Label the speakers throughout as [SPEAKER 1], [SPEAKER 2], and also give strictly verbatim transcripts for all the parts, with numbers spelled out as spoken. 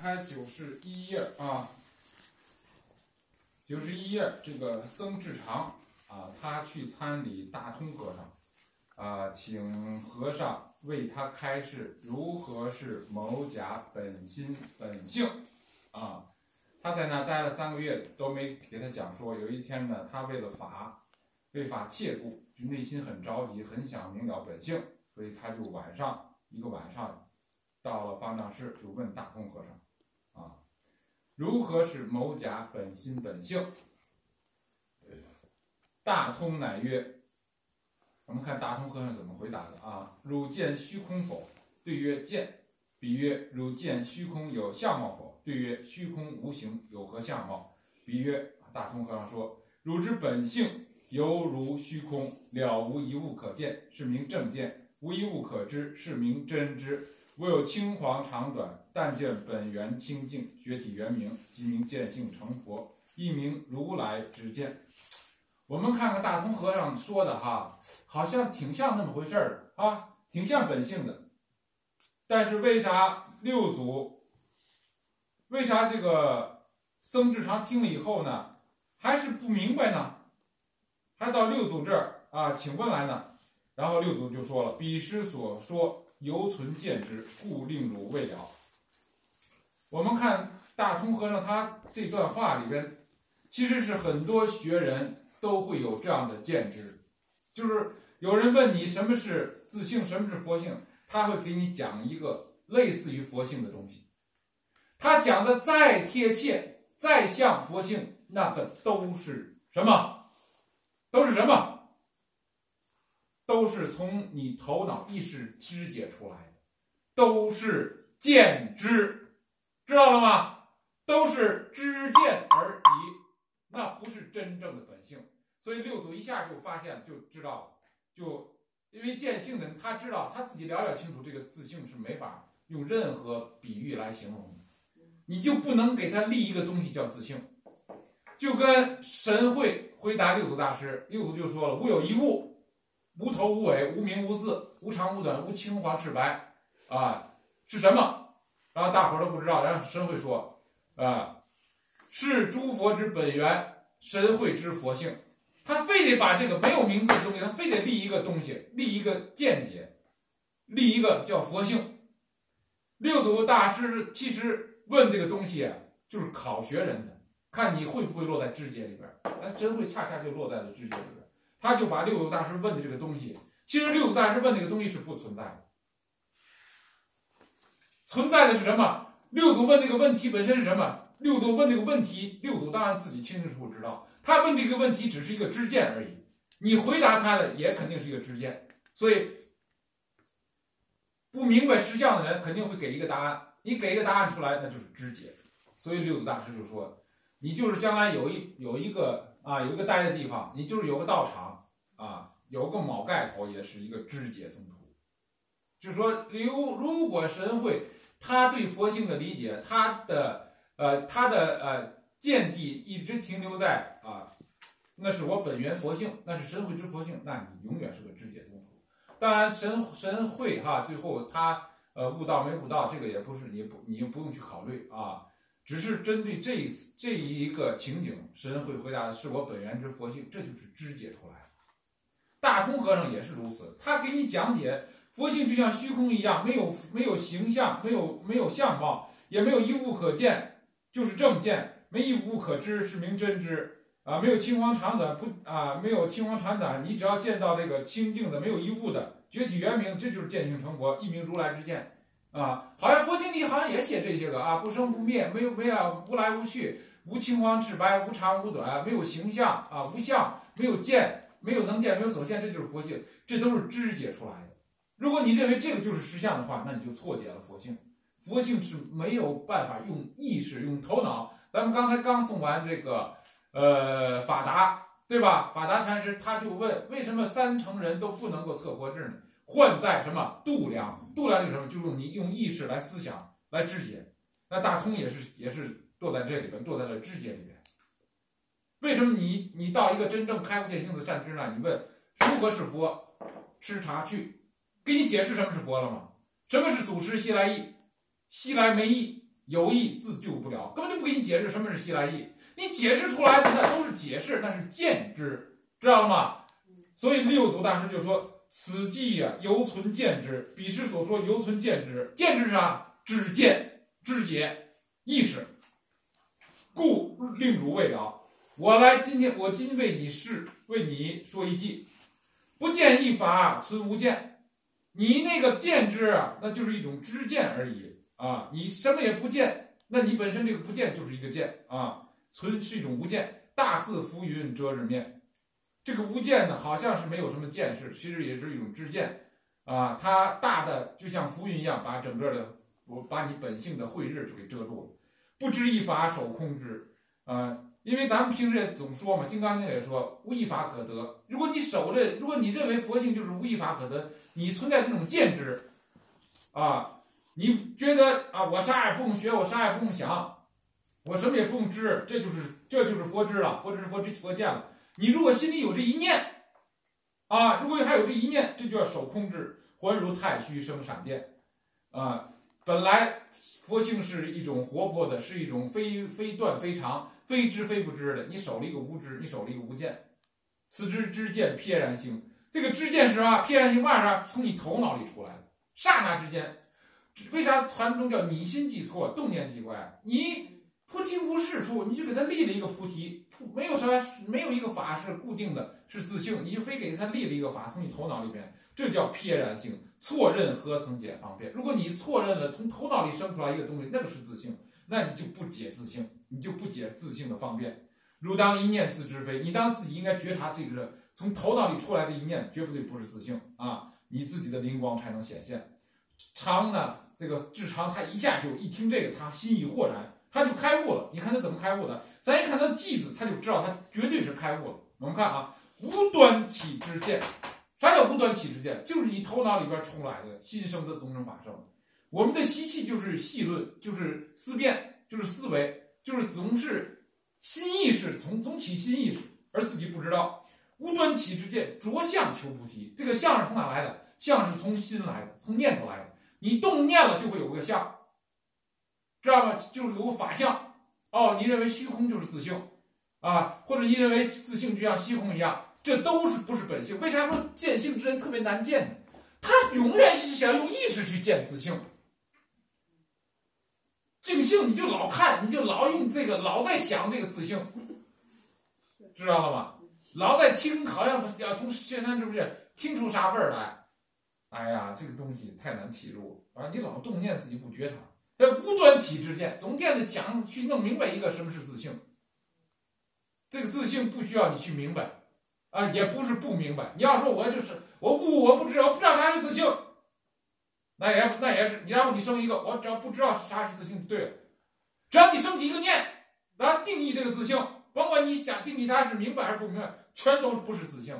[SPEAKER 1] 开九十一页啊，九十一页，这个僧智长啊，他去参礼大通和尚，啊，请和尚为他开示如何是某甲本心本性啊。他在那待了三个月，都没给他讲说。有一天呢，他为了法，为法切故，就内心很着急，很想明了本性，所以他就晚上一个晚上到了方丈室，就问大通和尚啊，如何是某甲本心本性？大通乃曰，我们看大通和尚怎么回答的啊？汝见虚空否？对曰见。比曰汝见虚空有相貌否？对曰虚空无形，有何相貌？比曰大通和尚说，汝之本性犹如虚空，了无一物可见，是名正见；无一物可知，是名真知。无有青黄长短，但见本源清净，觉体圆明，即名见性成佛，一名如来之见。我们看看大通和尚说的哈，好像挺像那么回事儿啊，挺像本性的。但是为啥六祖，为啥这个僧智长听了以后呢，还是不明白呢？还到六祖这儿啊，请问来呢？然后六祖就说了：“彼师所说，犹存见之，故令汝未了。”我们看大通和尚他这段话里边，其实是很多学人都会有这样的见知，就是有人问你什么是自性，什么是佛性。他会给你讲一个类似于佛性的东西，他讲的再贴切、再像佛性，那个都是什么？都是什么？都是从你头脑意识肢解出来的，都是见知，知道了吗？都是知见而已，那不是真正的本性。所以六祖一下就发现，就知道，就。因为见性的人，他知道他自己了了清楚，这个自性是没法用任何比喻来形容的，你就不能给他立一个东西叫自性。就跟神会回答六祖大师，六祖就说了：“无有一物，无头无尾，无名无字，无长无短，无青黄赤白，啊，是什么？”然后大伙儿都不知道，然后神会说：“啊，是诸佛之本源，神会之佛性。”他非得把这个没有名字的东西，他非得立一个东西，立一个见解，立一个叫佛性。六祖大师其实问这个东西啊，就是考学人的，看你会不会落在知解里边。哎，真会恰恰就落在了知解里边。他就把六祖大师问的这个东西，其实六祖大师问那个东西是不存在的，存在的是什么？六祖问那个问题本身是什么？六祖问那个问题，六祖当然自己清清楚楚知道。他问这个问题只是一个知见而已，你回答他的也肯定是一个知见，所以不明白实相的人肯定会给一个答案，你给一个答案出来，那就是知解。所以六祖大师就说，你就是将来有一有一个啊有一个待的地方，你就是有个道场啊，有个卯盖头，也是一个知解宗徒。就是说，如如果神会他对佛性的理解，他的呃他的呃。见地一直停留在啊，那是我本源佛性，那是神会之佛性，那你永远是个知解宗徒。当然神神会哈，最后他呃悟道没悟道，这个也不是你不你不用去考虑啊，只是针对这一这一个情景，神会回答的是我本源之佛性，这就是知解出来的。大通和尚也是如此，他给你讲解佛性就像虚空一样，没有没有形象，没有没有相貌，也没有一物可见，就是正见。没一物可知，是名真知啊！没有青黄长短，不啊，没有青黄长短，你只要见到这个清净的、没有一物的觉体圆明，这就是见性成佛，一名如来之见啊！好像佛经里好像也写这些个啊，不生不灭，没有没有无来无去，无青黄赤白，无长无短，没有形象啊，无相，没有见，没有能见，没有所现，这就是佛性，这都是知解出来的。如果你认为这个就是实相的话，那你就错解了佛性。佛性是没有办法用意识、用头脑。咱们刚才刚送完这个，呃，法达，对吧？法达禅师他就问，为什么三成人都不能够测佛智呢？患在什么度量？度量就是什么？就是用你用意识来思想来知解。那大通也是也是堕在这里边，堕在了知解里边。为什么你你到一个真正开悟见性的善知呢？你问如何是佛？吃茶去，给你解释什么是佛了吗？什么是祖师西来意？西来没意有意自救不了，根本就不给你解释什么是西来意。你解释出来的那都是解释，那是见之，知道了吗？所以六祖大师就说：“此即呀，犹存见之。”彼时所说犹存见之，见之是啥？知见、知解、意识。故令汝未了。我来今天，我今为你示，为你说一计。不见一法，存无见。你那个见之啊，那就是一种知见而已啊。你什么也不见，那你本身这个不见就是一个见啊。存是一种无见，大似浮云遮日面。这个无见呢，好像是没有什么见识，其实也是一种知见啊。它大的就像浮云一样，把整个的我把你本性的慧日就给遮住了。不知一法，守空之啊。因为咱们平时也总说嘛，《金刚经》也说无一法可得。如果你守着，如果你认为佛性就是无一法可得，你存在这种见知啊，你觉得啊，我啥也不用学，我啥也不用想，我什么也不用知，这就是这就是佛知了，佛知佛知佛见了。你如果心里有这一念啊，如果还有这一念，这就叫守空智，还如太虚生闪电啊。本来佛性是一种活泼的，是一种非非断非常。非知非不知的，你守了一个无知，你守了一个无见，此之知见翩然性。这个知见是啥？翩然性嘛啥？从你头脑里出来的，刹那之间。为啥传中叫你心即错，动念即怪？你菩提无是处，你就给他立了一个菩提，没有啥，没有一个法是固定的，是自性，你就非给他立了一个法，从你头脑里边，这叫翩然性。错认何曾解方便？如果你错认了，从头脑里生出来一个东西，那个是自性，那你就不解自性。你就不解自性的方便，汝当一念自知非。你当自己应该觉察这个从头脑里出来的一念，绝不对不是自性啊，你自己的灵光才能显现。常呢，这个智常他一下就一听这个，他心意豁然，他就开悟了。你看他怎么开悟的？咱一看他偈字，他就知道他绝对是开悟了。我们看啊，无端起之见，啥叫无端起之见？就是你头脑里边出来的心生的宗正法生。我们的习气就是细论，就是思辨，就是思维。就是总是心意识，从总起心意识，而自己不知道。无端起之见，着相求菩提。这个相是从哪来的？相是从心来的，从念头来的。你动念了，就会有个相，知道吗？就是有个法相。哦，你认为虚空就是自性啊，或者你认为自性就像虚空一样，这都是不是本性？为啥说见性之人特别难见呢？他永远是想用意识去见自性。净性你就老看，你就老用这个，老在想这个自性，知道了吗？老在听，好像要从雪山是不是听出啥味儿来？哎呀，这个东西太难体入啊！你老动念自己不觉察，这无端起之见，总见的想去弄明白一个什么是自性。这个自性不需要你去明白啊，也不是不明白。你要说我就是我悟，我不知道，我不知道啥是自性。那也那也是，然后你生一个，我只要不知道啥是自性就对了。只要你升起一个念，然后定义这个自性，甭管你想定义它是明白还是不明白，全都不是自性。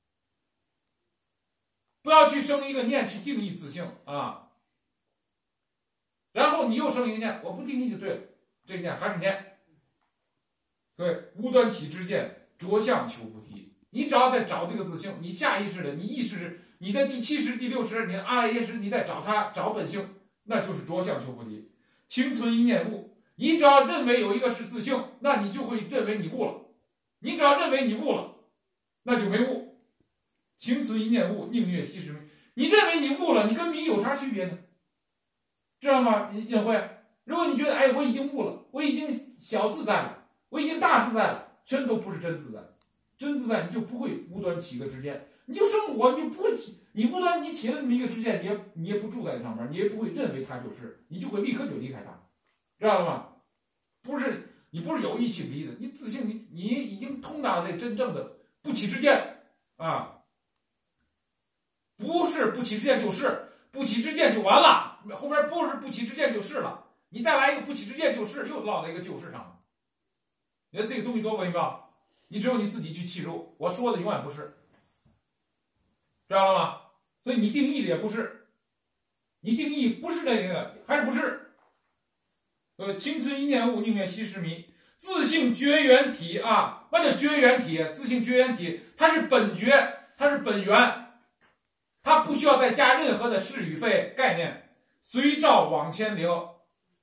[SPEAKER 1] 不要去生一个念去定义自性啊。然后你又生一个念，我不定义就对了，这个念还是念。对，无端起之见，着相求菩提。你只要在找这个自性，你下意识的，你意识。你的第七识、第六识，你的阿赖耶识，你在找它，找本性，那就是着相求菩提。情存一念悟，你只要认为有一个是自性，那你就会认为你悟了。你只要认为你悟了，那就没悟。情存一念悟，宁愿惜时迷。你认为你悟了，你跟迷有啥区别呢？知道吗？印慧，如果你觉得哎，我已经悟了，我已经小自在了，我已经大自在了，全都不是真自在。真自在，你就不会无端起个知见。你就生活，你就不会起，你不端你起了这么一个知见，你也你也不住在上面，你也不会认为它就是，你就会立刻就离开它，知道了吗？不是你不是有意去离的，你自性你你已经通达了这真正的不起知见啊，不是不起知见就是，不起知见就完了，后边不是不起知见就是了，你再来一个不起知见就是，又落在一个就是上了，你看这个东西多微妙，你只有你自己去契入，我说的永远不是。知道了吗？所以你定义的也不是，你定义不是这个，还是不是？呃，情存一念悟，宁愿惜时迷。自性觉原体啊，那叫觉原体，自性觉原体，它是本觉，它是本源，它不需要再加任何的是与非概念，随照往前流。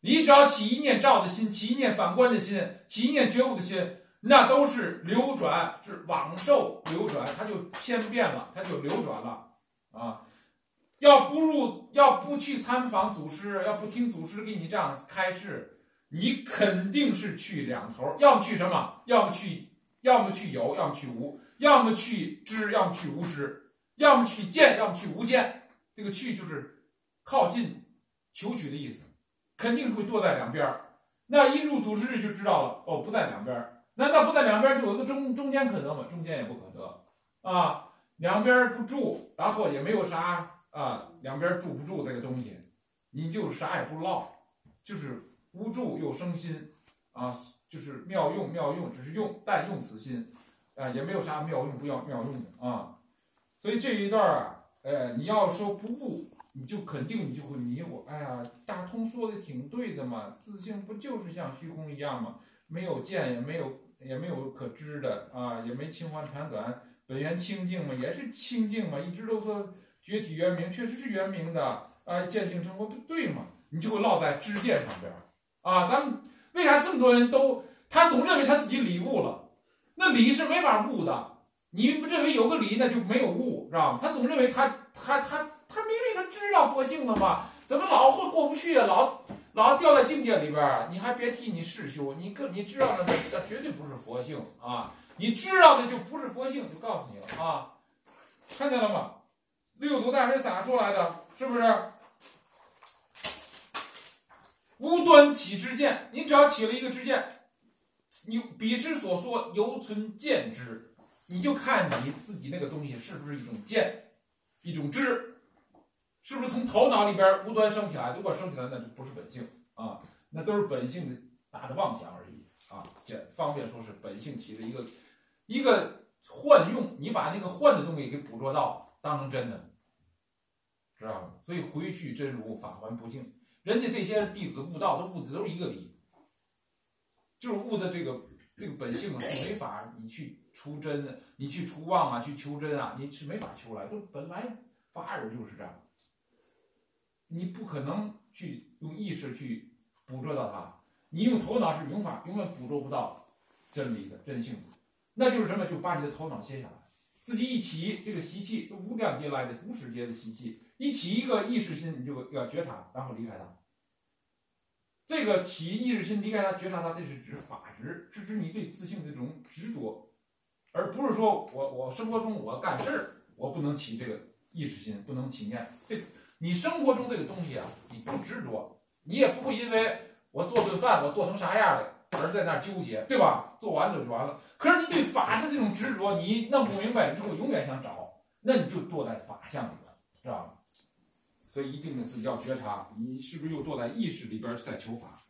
[SPEAKER 1] 你只要起一念照的心，起一念反观的心，起一念觉悟的心，那都是流转，是往受流转，它就千变了，它就流转了啊！要不入，要不去参访祖师，要不听祖师给你这样开示，你肯定是去两头，要么去什么？要么去，要么去有，要么去无，要么去知，要么去无知，要么去见，要么去无见。这个去就是靠近、求取的意思，肯定会堕在两边。那一入祖师就知道了，哦，不在两边。难道不在两边就有一个中中间可得吗？中间也不可得啊，两边不住，然后也没有啥。啊，两边住不住这个东西，你就啥也不落，就是无住又生心，啊，就是妙用妙用，只是用但用此心，啊，也没有啥妙用不要妙用的啊。所以这一段啊，呃，你要说不悟，你就肯定你就会迷惑。哎呀，大通说的挺对的嘛，自性不就是像虚空一样吗？没有见，也没有也没有可知的啊，也没清欢长短，本源清净嘛，也是清净嘛，一直都说。觉体圆明确实是圆明的，啊，见性成佛不对嘛？你就会落在知见上边啊。咱们为啥这么多人都他总认为他自己理悟了？那理是没法悟的。你不认为有个理，那就没有悟，知道吗？他总认为他他他他明明他知道佛性了嘛，怎么老会过不去啊？老老掉在境界里边，你还别提你世修，你更你知道的那绝对不是佛性啊！你知道的就不是佛性，就告诉你了啊！看见了吗？六祖大师咋说来的？是不是？无端起知见，你只要起了一个知见，你彼师所说犹存见知，你就看你自己那个东西是不是一种见，一种知，是不是从头脑里边无端生起来？如果生起来，那就不是本性啊，那都是本性的打着妄想而已啊。这方便说是本性起的一个一个幻用，你把那个幻的东西给捕捉到，当成真的。知道吗？所以回去真如返还不净，人家这些弟子悟道都悟的都是一个理，就是悟的这个这个本性啊，是没法你去除真，你去除妄啊，去求真啊，你是没法求来，都本来法尔就是这样，你不可能去用意识去捕捉到它，你用头脑是永法永远捕捉不到真理的真性的，那就是什么？就把你的头脑歇下来，自己一起这个习气，无量劫来的无始劫的习气。一起一个意识心，你就要觉察，然后离开它。这个起意识心离开它，觉察它，这是指法执，是指你对自性的这种执着，而不是说我我生活中我干事儿，我不能起这个意识心，不能起念。这你生活中这个东西啊，你不执着，你也不会因为我做顿饭我做成啥样的而在那儿纠结，对吧？做完了就完了。可是你对法的这种执着，你弄不明白，你就会永远想找，那你就堕在法相里边，知道吗？所以一定的是要觉察，你是不是又堕在意识里边在求法？